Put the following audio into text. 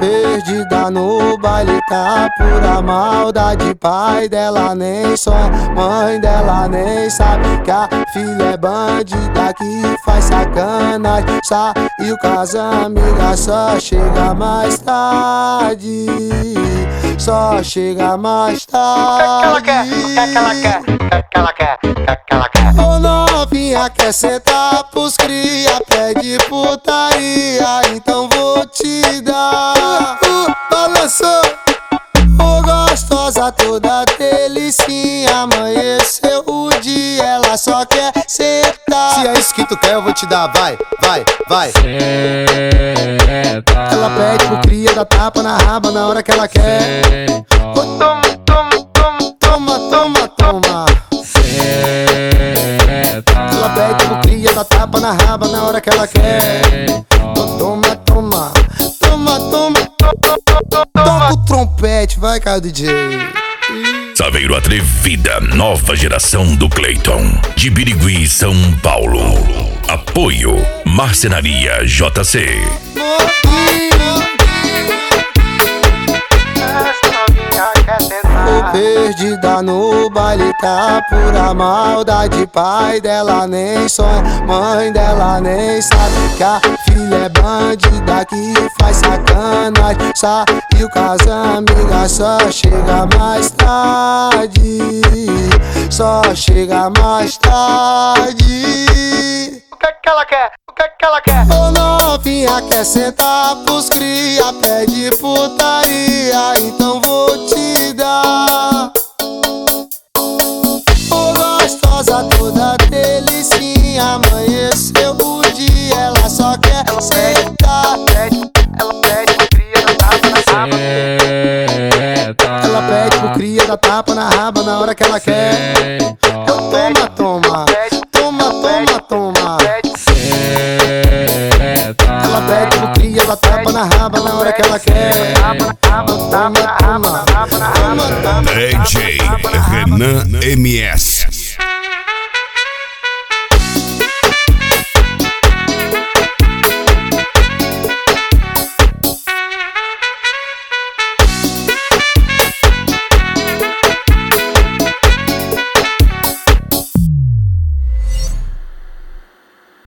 Perdida no baile, tá pura maldade. Pai dela nem sonha, mãe dela nem sabe que a filha é bandida que faz sacanagem. Saiu com as amigas, só chega mais tarde. Só chega mais tarde. O que ela quer? O que ela quer? Ô novinha, quer sentar pros cria, pede putaria, então vou te dar. Balançou, ô gostosa toda delicinha, amanheceu o dia, ela só quer sentar. Se é isso que tu quer, eu vou te dar, vai. Ela pede pro cria, dá tapa na raba na hora que ela quer. Toma. Ela pede pro cria, dá tapa na raba na hora que ela quer. Toma. Toca o trompete, vai, cara, DJ. Saveiro Atrevida, nova geração do Cleiton, de Birigui, São Paulo. Apoio Marcenaria JC. Perdida no baile, tá pura maldade. Pai dela nem sonha, mãe dela nem sabe que a filha é bandida que faz sacanagem. Saiu com as amigas, só chega mais tarde. Só chega mais tarde. O que ela quer? O que ela quer? Ô novinha, quer sentar pros cria, pede putaria, então vou te dar. Ô gostosa toda delicinha, amanheceu o dia, ela só quer sentar. Ela pede pro cria, dá tapa na raba. Ela pede pro cria, dá tapa na raba na hora que ela quer. Toma. Ela pede pro cria, dá tapa na raba na hora que ela quer. DJ Renan MS.